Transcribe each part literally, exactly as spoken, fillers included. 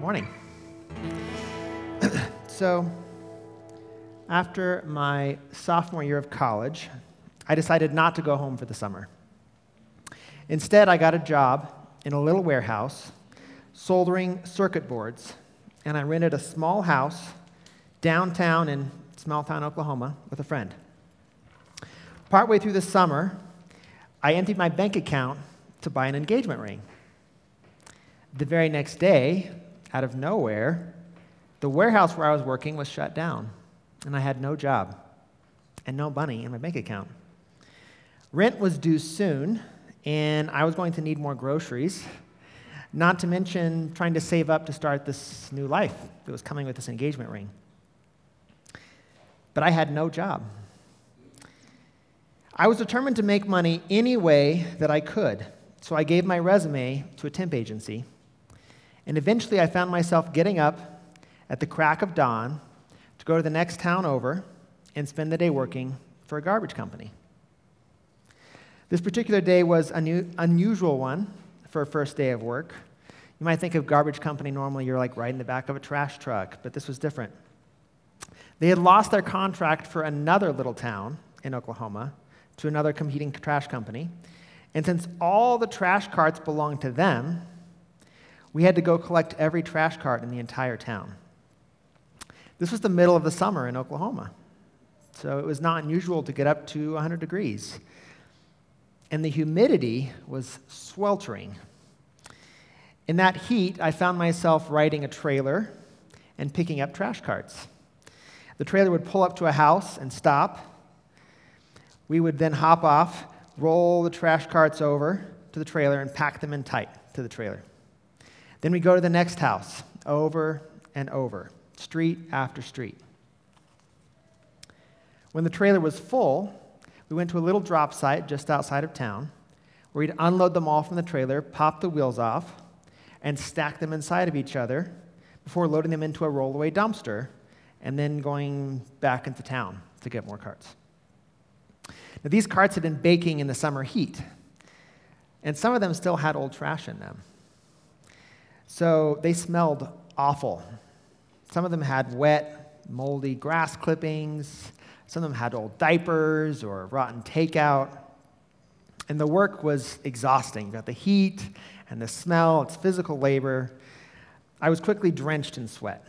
Morning. So, after my sophomore year of college, I decided not to go home for the summer. Instead, I got a job in a little warehouse soldering circuit boards, and I rented a small house downtown in small town Oklahoma with a friend. Partway through the summer, I emptied my bank account to buy an engagement ring. The very next day, out of nowhere, the warehouse where I was working was shut down, and I had no job and no money in my bank account. Rent was due soon, and I was going to need more groceries, not to mention trying to save up to start this new life that was coming with this engagement ring. But I had no job. I was determined to make money any way that I could, so I gave my resume to a temp agency. And eventually I found myself getting up at the crack of dawn to go to the next town over and spend the day working for a garbage company. This particular day was an unu- unusual one for a first day of work. You might think of garbage company, normally you're like riding the back of a trash truck, but this was different. They had lost their contract for another little town in Oklahoma to another competing trash company, and since all the trash carts belonged to them, we had to go collect every trash cart in the entire town. This was the middle of the summer in Oklahoma, so it was not unusual to get up to one hundred degrees. And the humidity was sweltering. In that heat, I found myself riding a trailer and picking up trash carts. The trailer would pull up to a house and stop. We would then hop off, roll the trash carts over to the trailer, and pack them in tight to the trailer. Then we go to the next house, over and over, street after street. When the trailer was full, we went to a little drop site just outside of town, where we'd unload them all from the trailer, pop the wheels off, and stack them inside of each other before loading them into a rollaway dumpster, and then going back into town to get more carts. Now, these carts had been baking in the summer heat, and some of them still had old trash in them. So they smelled awful. Some of them had wet, moldy grass clippings. Some of them had old diapers or rotten takeout. And the work was exhausting. You got the heat and the smell, it's physical labor. I was quickly drenched in sweat.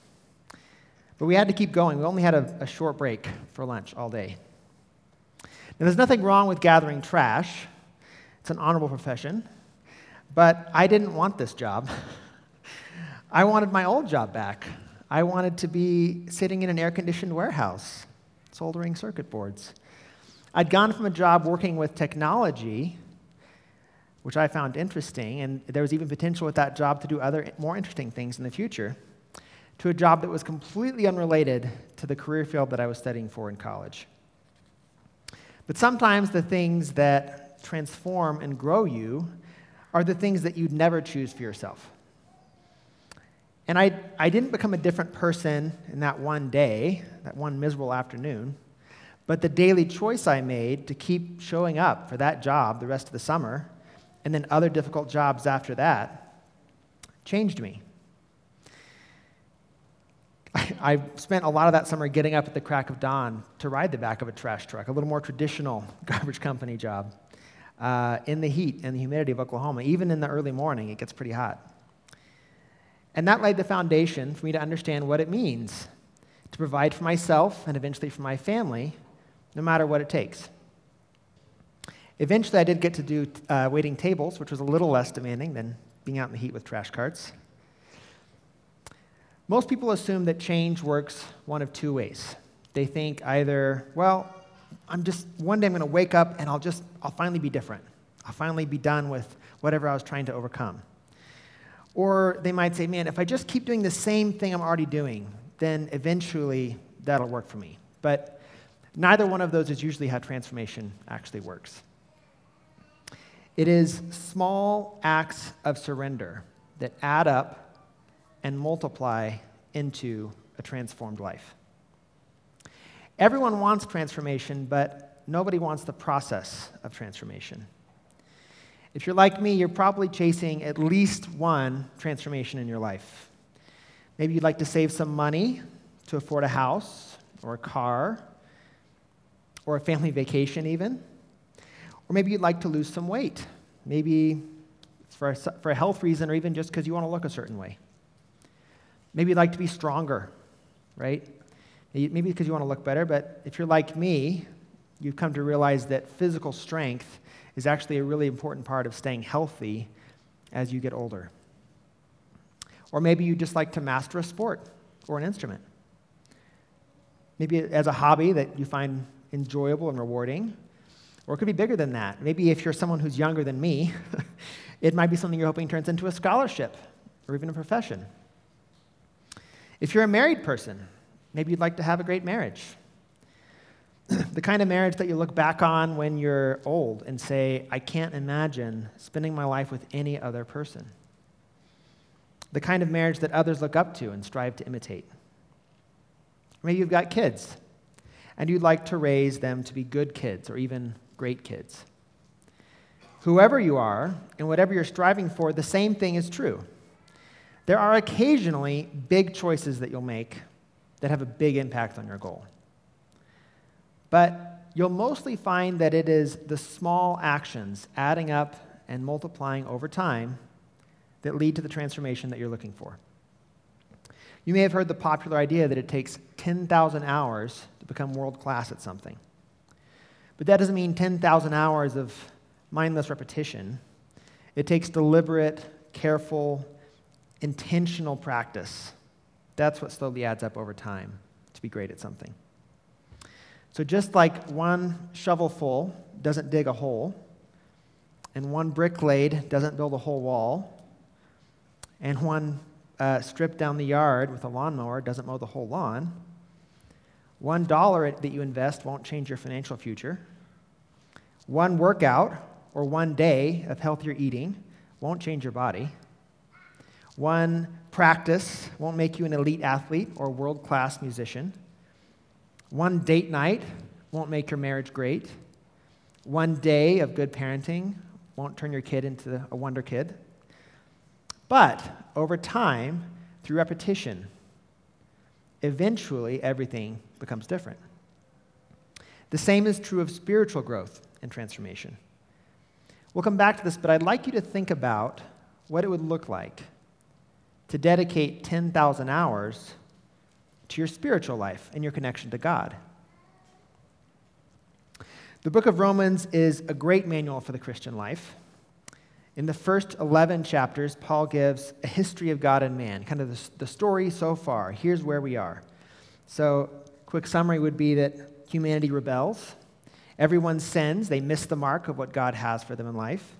But we had to keep going. We only had a, a short break for lunch all day. Now, there's nothing wrong with gathering trash. It's an honorable profession. But I didn't want this job. I wanted my old job back. I wanted to be sitting in an air-conditioned warehouse, soldering circuit boards. I'd gone from a job working with technology, which I found interesting, and there was even potential with that job to do other more interesting things in the future, to a job that was completely unrelated to the career field that I was studying for in college. But sometimes the things that transform and grow you are the things that you'd never choose for yourself. And I, I didn't become a different person in that one day, that one miserable afternoon, but the daily choice I made to keep showing up for that job the rest of the summer, and then other difficult jobs after that, changed me. I, I spent a lot of that summer getting up at the crack of dawn to ride the back of a trash truck, a little more traditional garbage company job. Uh, in the heat and the humidity of Oklahoma. Even in the early morning, it gets pretty hot. And that laid the foundation for me to understand what it means to provide for myself and eventually for my family, no matter what it takes. Eventually, I did get to do uh, waiting tables, which was a little less demanding than being out in the heat with trash carts. Most people assume that change works one of two ways. They think either, well, I'm just, one day I'm going to wake up and I'll just, I'll finally be different. I'll finally be done with whatever I was trying to overcome. Or they might say, man, if I just keep doing the same thing I'm already doing, then eventually that'll work for me. But neither one of those is usually how transformation actually works. It is small acts of surrender that add up and multiply into a transformed life. Everyone wants transformation, but nobody wants the process of transformation. If you're like me, you're probably chasing at least one transformation in your life. Maybe you'd like to save some money to afford a house or a car or a family vacation even. Or maybe you'd like to lose some weight. Maybe it's for a, for a health reason or even just because you want to look a certain way. Maybe you'd like to be stronger, right? Maybe because you want to look better, but if you're like me, you've come to realize that physical strength is actually a really important part of staying healthy as you get older. Or maybe you just like to master a sport or an instrument. Maybe as a hobby that you find enjoyable and rewarding. Or it could be bigger than that. Maybe if you're someone who's younger than me, it might be something you're hoping turns into a scholarship or even a profession. If you're a married person, maybe you'd like to have a great marriage. The kind of marriage that you look back on when you're old and say, I can't imagine spending my life with any other person. The kind of marriage that others look up to and strive to imitate. Maybe you've got kids, and you'd like to raise them to be good kids or even great kids. Whoever you are, and whatever you're striving for, the same thing is true. There are occasionally big choices that you'll make that have a big impact on your goal. But you'll mostly find that it is the small actions adding up and multiplying over time that lead to the transformation that you're looking for. You may have heard the popular idea that it takes ten thousand hours to become world class at something. But that doesn't mean ten thousand hours of mindless repetition. It takes deliberate, careful, intentional practice. That's what slowly adds up over time to be great at something. So just like one shovelful doesn't dig a hole, and one brick laid doesn't build a whole wall, and one uh, strip down the yard with a lawnmower doesn't mow the whole lawn, one dollar that you invest won't change your financial future. One workout or one day of healthier eating won't change your body. One practice won't make you an elite athlete or world-class musician. One date night won't make your marriage great. One day of good parenting won't turn your kid into a wonder kid. But over time, through repetition, eventually everything becomes different. The same is true of spiritual growth and transformation. We'll come back to this, but I'd like you to think about what it would look like to dedicate ten thousand hours to your spiritual life and your connection to God. The book of Romans is a great manual for the Christian life. In the first eleven chapters, Paul gives a history of God and man, kind of the, the story so far. Here's where we are. So, quick summary would be that humanity rebels. Everyone sins. They miss the mark of what God has for them in life.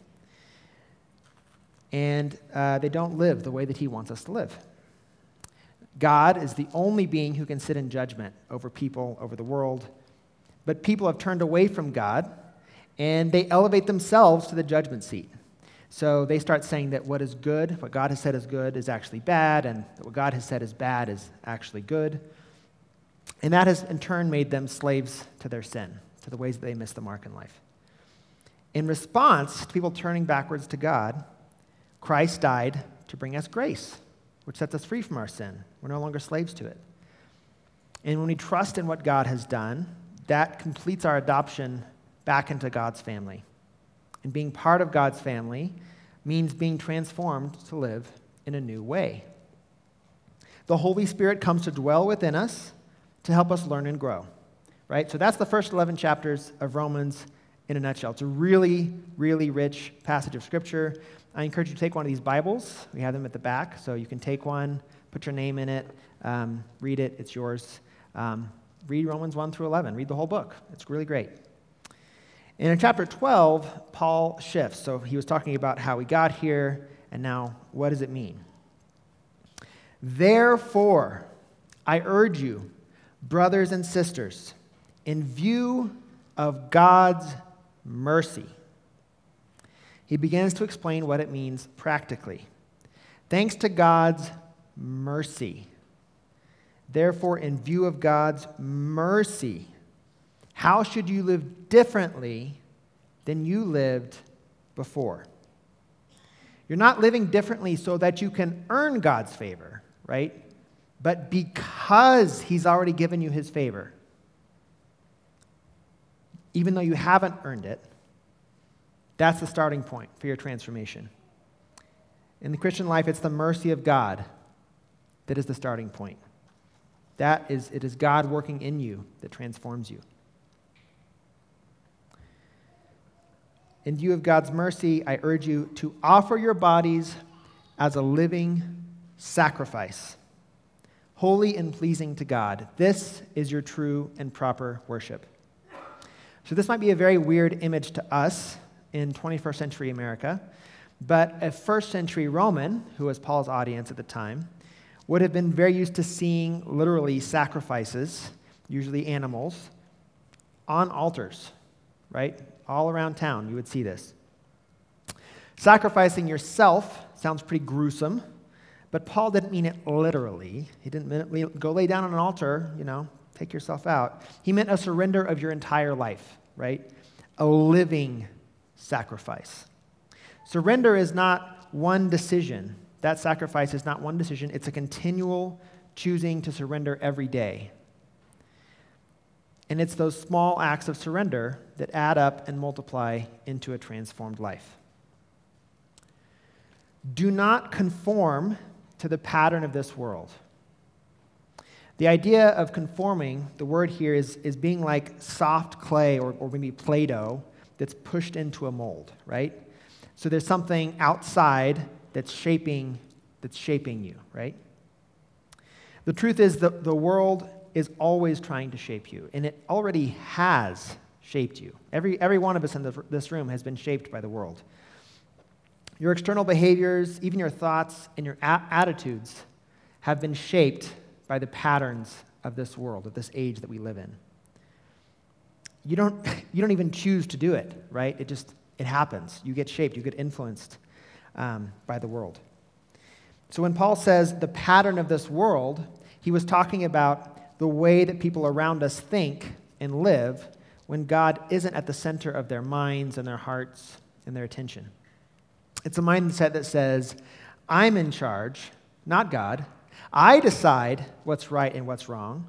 And uh, they don't live the way that he wants us to live. God is the only being who can sit in judgment over people, over the world. But people have turned away from God, and they elevate themselves to the judgment seat. So they start saying that what is good, what God has said is good, is actually bad, and that what God has said is bad is actually good. And that has, in turn, made them slaves to their sin, to the ways that they miss the mark in life. In response to people turning backwards to God, Christ died to bring us grace, which sets us free from our sin. We're no longer slaves to it. And when we trust in what God has done, that completes our adoption back into God's family. And being part of God's family means being transformed to live in a new way. The Holy Spirit comes to dwell within us to help us learn and grow, right? So that's the first eleven chapters of Romans in a nutshell. It's a really, really rich passage of Scripture. I encourage you to take one of these Bibles. We have them at the back, so you can take one, put your name in it, um, read it, it's yours. Um, read Romans one through eleven. Read the whole book. It's really great. And in chapter twelve, Paul shifts. So he was talking about how we got here, and now what does it mean? Therefore, I urge you, brothers and sisters, in view of God's mercy. He begins to explain what it means practically. Thanks to God's mercy. Therefore, in view of God's mercy, how should you live differently than you lived before? You're not living differently so that you can earn God's favor, right? but because he's already given you his favor, even though you haven't earned it, that's the starting point for your transformation. In the Christian life, it's the mercy of God that is the starting point. That is, it is God working in you that transforms you. In view of God's mercy, I urge you to offer your bodies as a living sacrifice, holy and pleasing to God. This is your true and proper worship. So this might be a very weird image to us in twenty-first century America, but a first century Roman, who was Paul's audience at the time, would have been very used to seeing literally sacrifices, usually animals, on altars, right? All around town, you would see this. Sacrificing yourself sounds pretty gruesome, but Paul didn't mean it literally. He didn't mean go lay down on an altar, you know, take yourself out. He meant a surrender of your entire life, right? A living sacrifice. Surrender is not one decision. That sacrifice is not one decision. It's a continual choosing to surrender every day. And it's those small acts of surrender that add up and multiply into a transformed life. Do not conform to the pattern of this world. The idea of conforming, the word here is, is being like soft clay or, or maybe Play-Doh that's pushed into a mold, right? So there's something outside that's shaping, that's shaping you, right? The truth is that the world is always trying to shape you, and it already has shaped you. Every, every one of us in the, this room has been shaped by the world. Your external behaviors, even your thoughts and your a- attitudes have been shaped by the patterns of this world, of this age that we live in. You don't, you don't even choose to do it, right? It just, it happens. You get shaped, you get influenced um, by the world. So when Paul says the pattern of this world, he was talking about the way that people around us think and live when God isn't at the center of their minds and their hearts and their attention. It's a mindset that says, I'm in charge, not God. I decide what's right and what's wrong,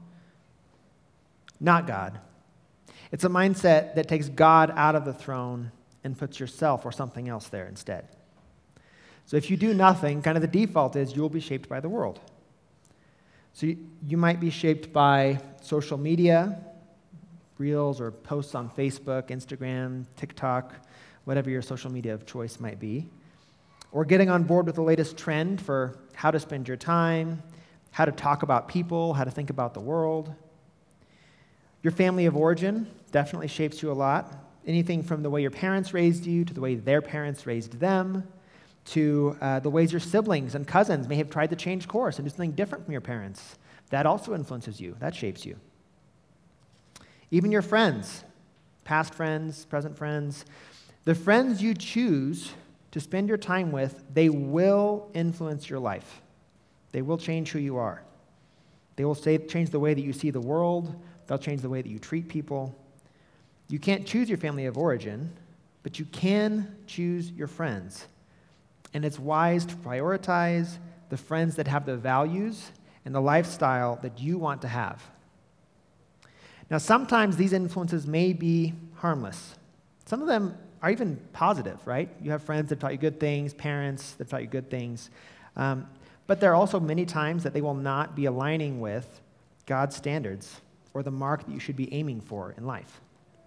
not God. It's a mindset that takes God out of the throne and puts yourself or something else there instead. So if you do nothing, kind of the default is you will be shaped by the world. So you, you might be shaped by social media, reels or posts on Facebook, Instagram, TikTok, whatever your social media of choice might be. Or getting on board with the latest trend for how to spend your time, how to talk about people, how to think about the world. Your family of origin definitely shapes you a lot. Anything from the way your parents raised you to the way their parents raised them, to uh, the ways your siblings and cousins may have tried to change course and do something different from your parents. That also influences you. That shapes you. Even your friends, past friends, present friends, the friends you choose to spend your time with, they will influence your life. They will change who you are. They will say, change the way that you see the world. They'll change the way that you treat people. You can't choose your family of origin, but you can choose your friends. And it's wise to prioritize the friends that have the values and the lifestyle that you want to have. Now, sometimes these influences may be harmless. Some of them are even positive, right? You have friends that taught you good things, parents that taught you good things. Um, but there are also many times that they will not be aligning with God's standards or the mark that you should be aiming for in life.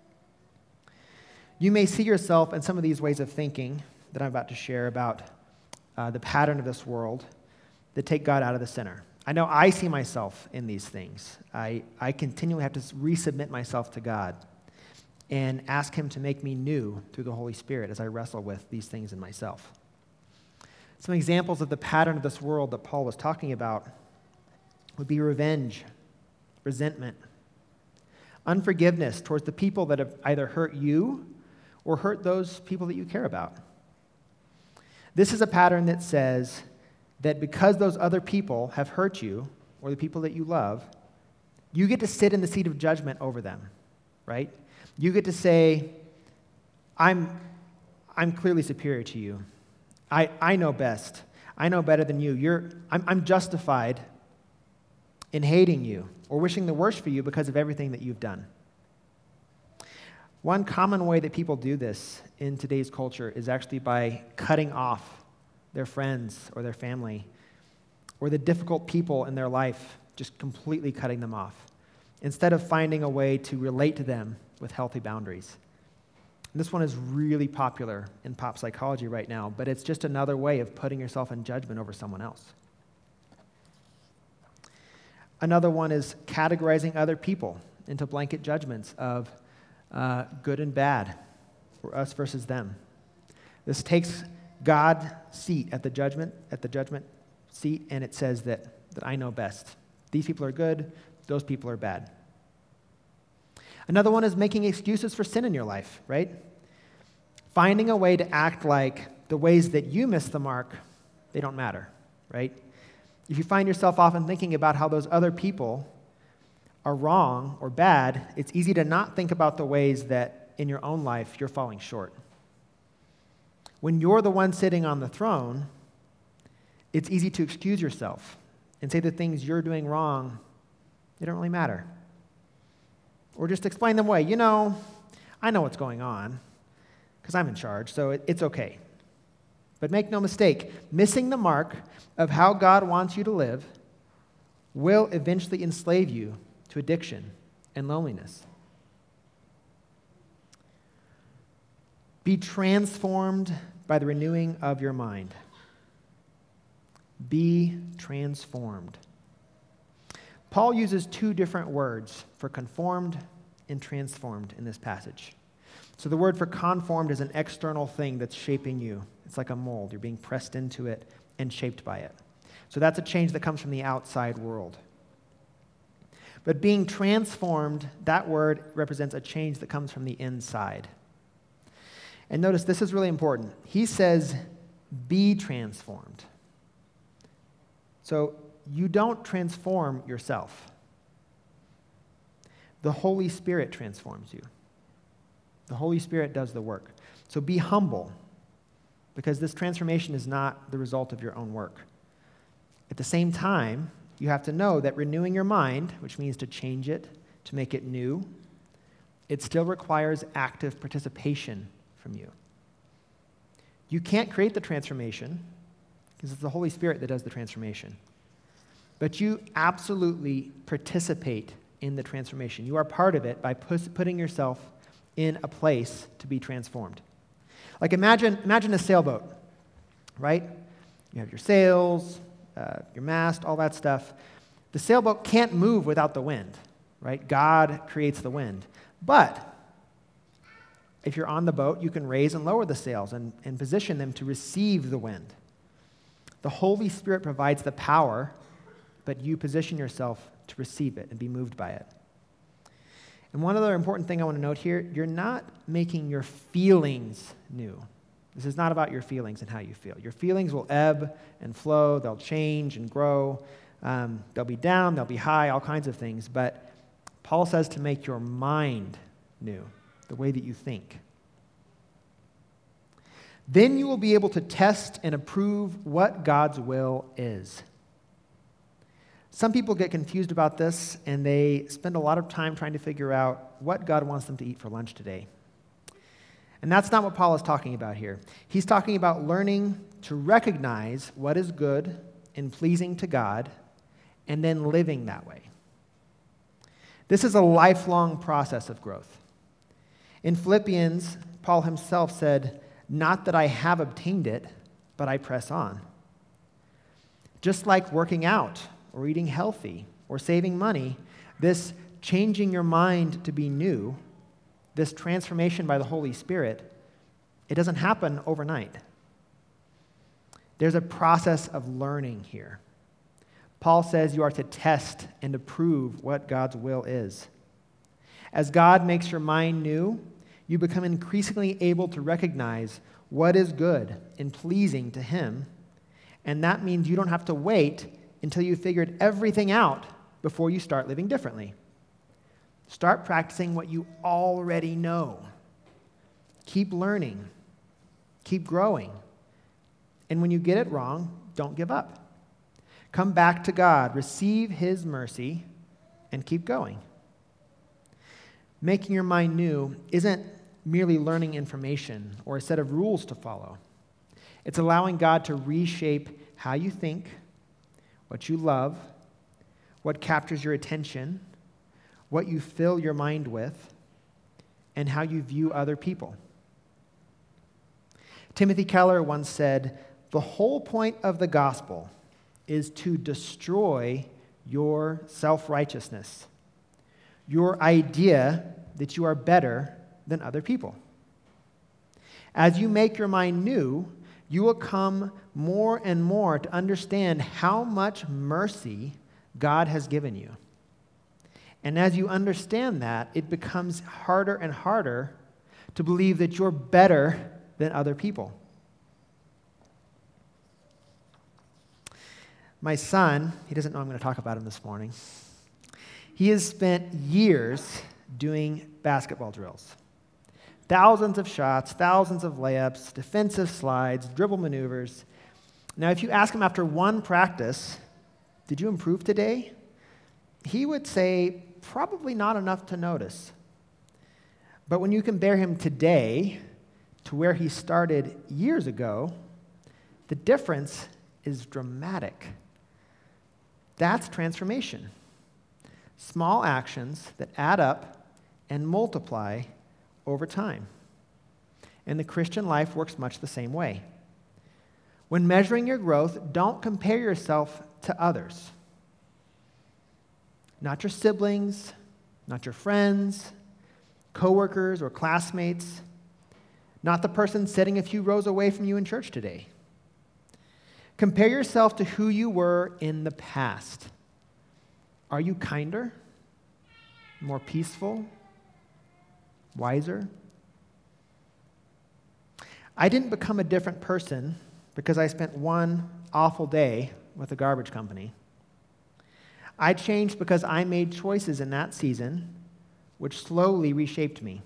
You may see yourself in some of these ways of thinking that I'm about to share about uh, the pattern of this world that take God out of the center. I know I see myself in these things. I, I continually have to resubmit myself to God and ask him to make me new through the Holy Spirit as I wrestle with these things in myself. Some examples of the pattern of this world that Paul was talking about would be revenge, resentment, unforgiveness towards the people that have either hurt you or hurt those people that you care about. This is a pattern that says that because those other people have hurt you, or the people that you love, you get to sit in the seat of judgment over them, right? You get to say, I'm, I'm clearly superior to you. I, I know best. I know better than you. You're, I'm, I'm justified in hating you or wishing the worst for you because of everything that you've done. One common way that people do this in today's culture is actually by cutting off their friends or their family or the difficult people in their life, just completely cutting them off, instead of finding a way to relate to them with healthy boundaries. And this one is really popular in pop psychology right now, but it's just another way of putting yourself in judgment over someone else. Another one is categorizing other people into blanket judgments of uh, good and bad, or us versus them. This takes God's seat at the judgment, at the judgment seat, and it says that, that I know best. These people are good, those people are bad. Another one is making excuses for sin in your life, right? Finding a way to act like the ways that you miss the mark, they don't matter, right? If you find yourself often thinking about how those other people are wrong or bad, it's easy to not think about the ways that in your own life you're falling short. When you're the one sitting on the throne, it's easy to excuse yourself and say the things you're doing wrong, they don't really matter. Or just explain them away. You know, I know what's going on because I'm in charge, so it, it's okay. But make no mistake, missing the mark of how God wants you to live will eventually enslave you to addiction and loneliness. Be transformed by the renewing of your mind. Be transformed. Paul uses two different words for conformed and transformed in this passage. So the word for conformed is an external thing that's shaping you. It's like a mold. You're being pressed into it and shaped by it. So that's a change that comes from the outside world. But being transformed, that word represents a change that comes from the inside. And notice this is really important. He says, be transformed. So you don't transform yourself. The Holy Spirit transforms you. The Holy Spirit does the work. So be humble, because this transformation is not the result of your own work. At the same time, you have to know that renewing your mind, which means to change it, to make it new, it still requires active participation from you. You can't create the transformation, because it's the Holy Spirit that does the transformation. But you absolutely participate in the transformation. You are part of it by putting yourself in a place to be transformed. Like imagine, imagine a sailboat, right? You have your sails, uh, your mast, all that stuff. The sailboat can't move without the wind, right? God creates the wind. But if you're on the boat, you can raise and lower the sails and, and position them to receive the wind. The Holy Spirit provides the power, but you position yourself to receive it and be moved by it. And one other important thing I want to note here, you're not making your feelings new. This is not about your feelings and how you feel. Your feelings will ebb and flow, they'll change and grow. Um, they'll be down, they'll be high, all kinds of things. But Paul says to make your mind new, the way that you think. Then you will be able to test and approve what God's will is. Some people get confused about this, and they spend a lot of time trying to figure out what God wants them to eat for lunch today. And that's not what Paul is talking about here. He's talking about learning to recognize what is good and pleasing to God, and then living that way. This is a lifelong process of growth. In Philippians, Paul himself said, "Not that I have obtained it, but I press on." Just like working out, or eating healthy, or saving money, this changing your mind to be new, this transformation by the Holy Spirit, it doesn't happen overnight. There's a process of learning here. Paul says you are to test and approve what God's will is. As God makes your mind new, you become increasingly able to recognize what is good and pleasing to Him, and that means you don't have to wait until you figured everything out before you start living differently. Start practicing what you already know. Keep learning. Keep growing. And when you get it wrong, don't give up. Come back to God, receive his mercy, and keep going. Making your mind new isn't merely learning information or a set of rules to follow. It's allowing God to reshape how you think, what you love, what captures your attention, what you fill your mind with, and how you view other people. Timothy Keller once said, "The whole point of the gospel is to destroy your self-righteousness, your idea that you are better than other people. As you make your mind new, you will come more and more to understand how much mercy God has given you. And as you understand that, it becomes harder and harder to believe that you're better than other people." My son, he doesn't know I'm going to talk about him this morning. He has spent years doing basketball drills. Thousands of shots, thousands of layups, defensive slides, dribble maneuvers. Now, if you ask him after one practice, "Did you improve today?" he would say, "Probably not enough to notice." But when you compare him today to where he started years ago, the difference is dramatic. That's transformation. Small actions that add up and multiply over time. And the Christian life works much the same way. When measuring your growth, don't compare yourself to others. Not your siblings, not your friends, coworkers, or classmates, not the person sitting a few rows away from you in church today. Compare yourself to who you were in the past. Are you kinder, more peaceful, wiser? I didn't become a different person because I spent one awful day with a garbage company. I changed because I made choices in that season which slowly reshaped me.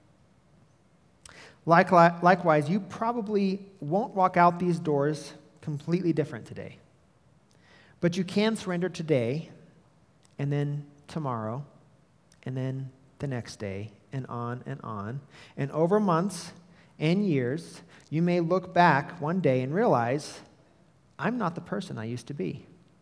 Likewise, you probably won't walk out these doors completely different today. But you can surrender today, and then tomorrow, and then the next day, and on and on. And over months and years, you may look back one day and realize, I'm not the person I used to be.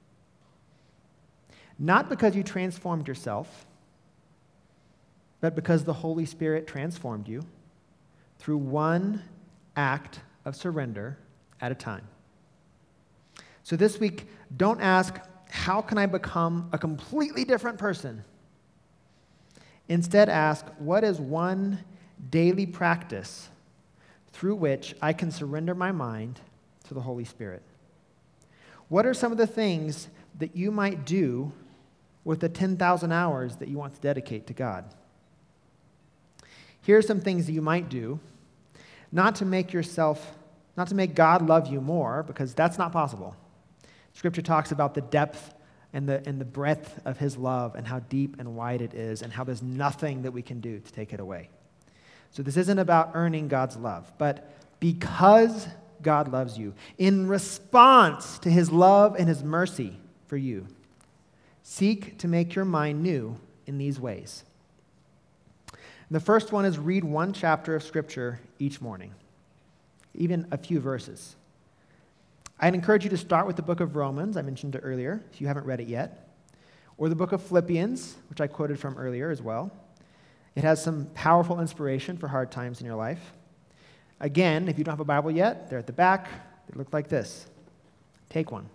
Not because you transformed yourself, but because the Holy Spirit transformed you through one act of surrender at a time. So this week, don't ask, how can I become a completely different person? Instead, ask, what is one daily practice through which I can surrender my mind to the Holy Spirit? What are some of the things that you might do with the ten thousand hours that you want to dedicate to God? Here are some things that you might do, not to make yourself, not to make God love you more, because that's not possible. Scripture talks about the depth and the, and the breadth of his love and how deep and wide it is and how there's nothing that we can do to take it away. So this isn't about earning God's love, but because God loves you, in response to his love and his mercy for you, seek to make your mind new in these ways. The first one is read one chapter of Scripture each morning, even a few verses. I'd encourage you to start with the book of Romans, I mentioned it earlier, if you haven't read it yet, or the book of Philippians, which I quoted from earlier as well. It has some powerful inspiration for hard times in your life. Again, if you don't have a Bible yet, they're at the back. They look like this. Take one.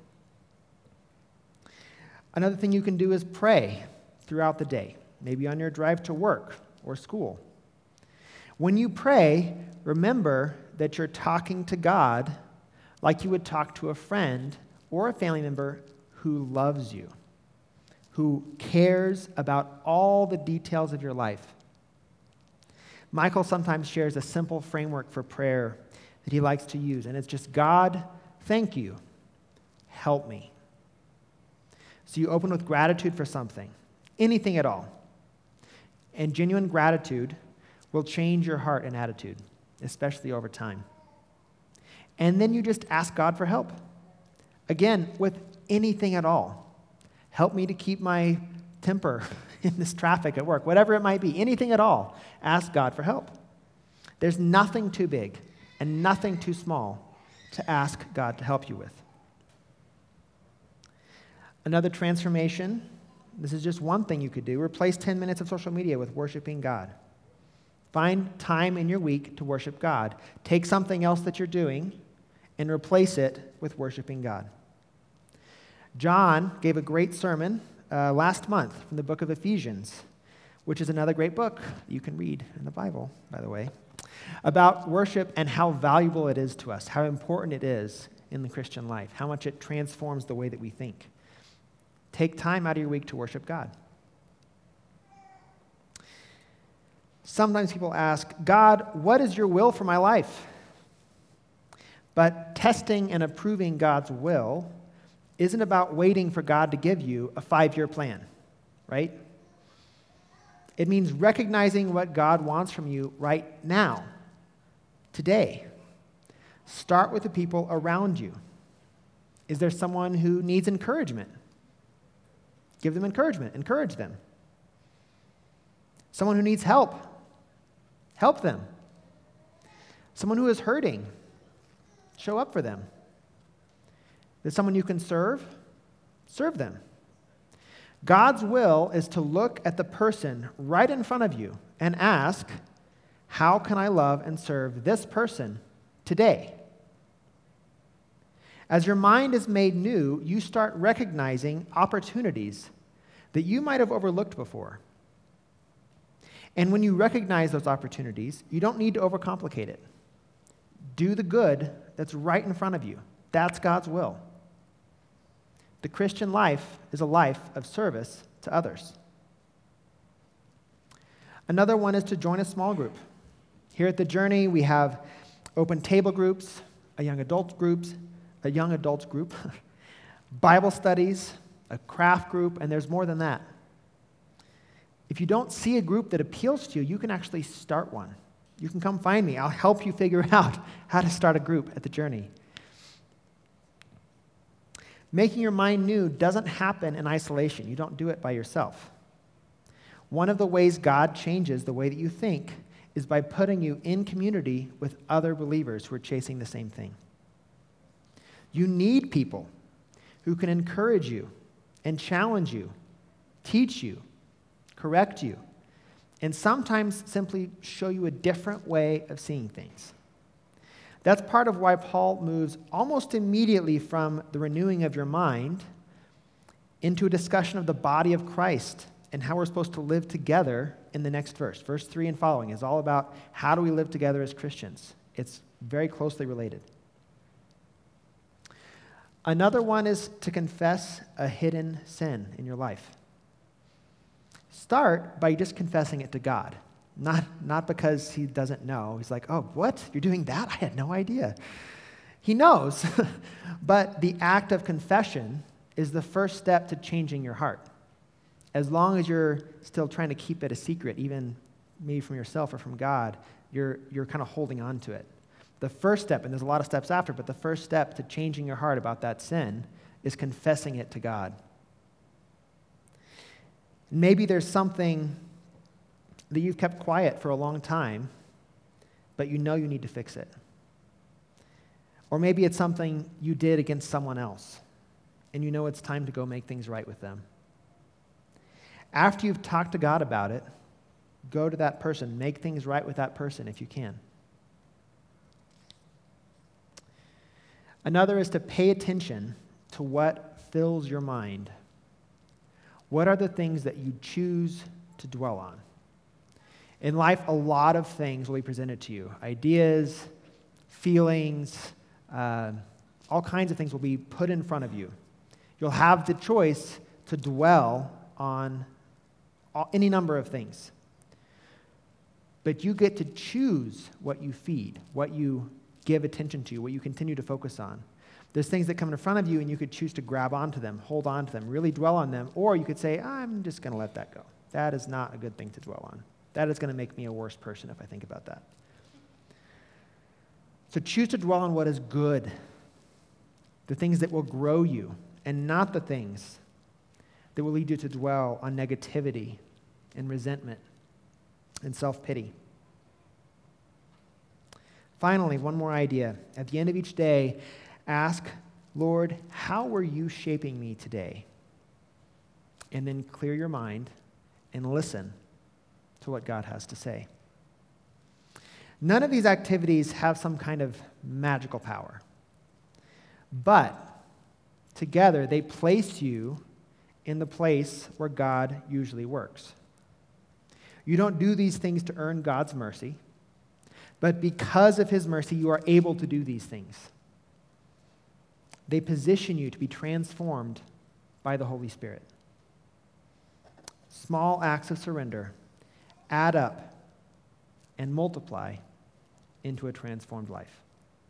Another thing you can do is pray throughout the day, maybe on your drive to work or school. When you pray, remember that you're talking to God like you would talk to a friend or a family member who loves you, who cares about all the details of your life. Michael sometimes shares a simple framework for prayer that he likes to use, and it's just, God, thank you, help me. So you open with gratitude for something, anything at all. And genuine gratitude will change your heart and attitude, especially over time. And then you just ask God for help. Again, with anything at all. Help me to keep my temper in this traffic at work, whatever it might be, anything at all. Ask God for help. There's nothing too big and nothing too small to ask God to help you with. Another transformation, this is just one thing you could do. Replace ten minutes of social media with worshiping God. Find time in your week to worship God. Take something else that you're doing and replace it with worshiping God. John gave a great sermon uh, last month from the book of Ephesians, which is another great book you can read in the Bible, by the way, about worship and how valuable it is to us, how important it is in the Christian life, how much it transforms the way that we think. Take time out of your week to worship God. Sometimes people ask, God, what is your will for my life? But testing and approving God's will isn't about waiting for God to give you a five-year plan, right? It means recognizing what God wants from you right now, today. Start with the people around you. Is there someone who needs encouragement? Give them encouragement. Encourage them. Someone who needs help. Help them. Someone who is hurting. Show up for them. There's someone you can serve. Serve them. God's will is to look at the person right in front of you and ask, how can I love and serve this person today? As your mind is made new, you start recognizing opportunities that you might have overlooked before. And when you recognize those opportunities, you don't need to overcomplicate it. Do the good that's right in front of you. That's God's will. The Christian life is a life of service to others. Another one is to join a small group. Here at The Journey, we have open table groups, a young adult groups, a young adults group, Bible studies, a craft group, and there's more than that. If you don't see a group that appeals to you, you can actually start one. You can come find me. I'll help you figure out how to start a group at The Journey. Making your mind new doesn't happen in isolation. You don't do it by yourself. One of the ways God changes the way that you think is by putting you in community with other believers who are chasing the same thing. You need people who can encourage you and challenge you, teach you, correct you, and sometimes simply show you a different way of seeing things. That's part of why Paul moves almost immediately from the renewing of your mind into a discussion of the body of Christ and how we're supposed to live together in the next verse. Verse three and following is all about how do we live together as Christians. It's very closely related. Another one is to confess a hidden sin in your life. Start by just confessing it to God. Not, not because he doesn't know. He's like, oh, what? You're doing that? I had no idea. He knows. But the act of confession is the first step to changing your heart. As long as you're still trying to keep it a secret, even maybe from yourself or from God, you're, you're kind of holding on to it. The first step, and there's a lot of steps after, but the first step to changing your heart about that sin is confessing it to God. Maybe there's something that you've kept quiet for a long time, but you know you need to fix it. Or maybe it's something you did against someone else, and you know it's time to go make things right with them. After you've talked to God about it, go to that person, make things right with that person if you can. Another is to pay attention to what fills your mind. What are the things that you choose to dwell on? In life, a lot of things will be presented to you. Ideas, feelings, uh, all kinds of things will be put in front of you. You'll have the choice to dwell on all, any number of things. But you get to choose what you feed, what you give attention to, what you continue to focus on. There's things that come in front of you, and you could choose to grab onto them, hold on to them, really dwell on them, or you could say, I'm just going to let that go. That is not a good thing to dwell on. That is going to make me a worse person if I think about that. So choose to dwell on what is good, the things that will grow you and not the things that will lead you to dwell on negativity and resentment and self-pity. Finally, one more idea. At the end of each day, ask, Lord, how were you shaping me today? And then clear your mind and listen to what God has to say. None of these activities have some kind of magical power, but together they place you in the place where God usually works. You don't do these things to earn God's mercy, but because of his mercy, you are able to do these things. They position you to be transformed by the Holy Spirit. Small acts of surrender add up and multiply into a transformed life.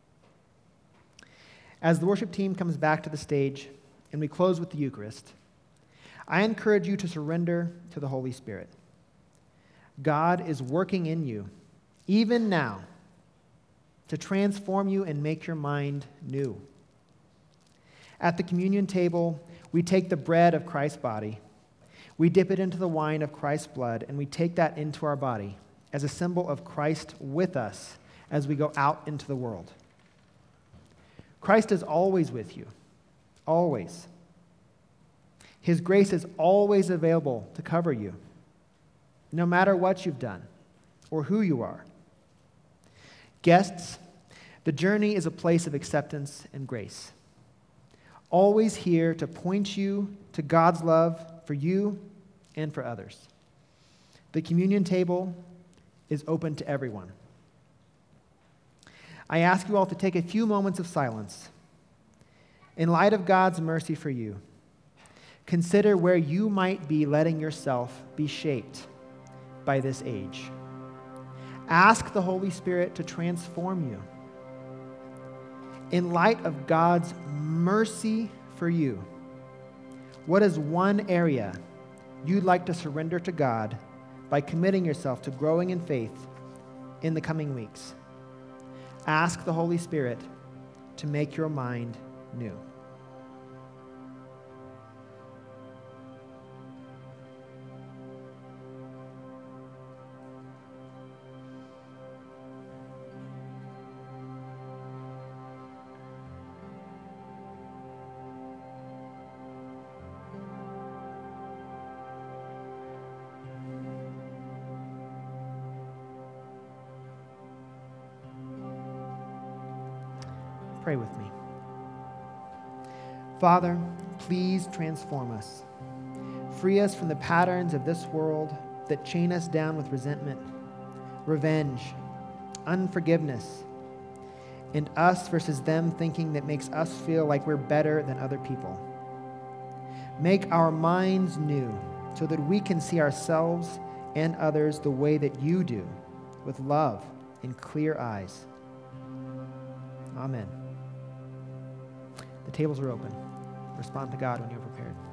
As the worship team comes back to the stage and we close with the Eucharist, I encourage you to surrender to the Holy Spirit. God is working in you, even now, to transform you and make your mind new. At the communion table, we take the bread of Christ's body, we dip it into the wine of Christ's blood, and we take that into our body as a symbol of Christ with us as we go out into the world. Christ is always with you, always. His grace is always available to cover you, no matter what you've done or who you are. Guests, the journey is a place of acceptance and grace, always here to point you to God's love for you and for others. The communion table is open to everyone. I ask you all to take a few moments of silence. In light of God's mercy for you, consider where you might be letting yourself be shaped by this age. Ask the Holy Spirit to transform you. In light of God's mercy for you, what is one area you'd like to surrender to God by committing yourself to growing in faith in the coming weeks? Ask the Holy Spirit to make your mind new. Pray with me. Father, please transform us. Free us from the patterns of this world that chain us down with resentment, revenge, unforgiveness, and us versus them thinking that makes us feel like we're better than other people. Make our minds new so that we can see ourselves and others the way that you do, with love and clear eyes. Amen. The tables are open. Respond to God when you're prepared.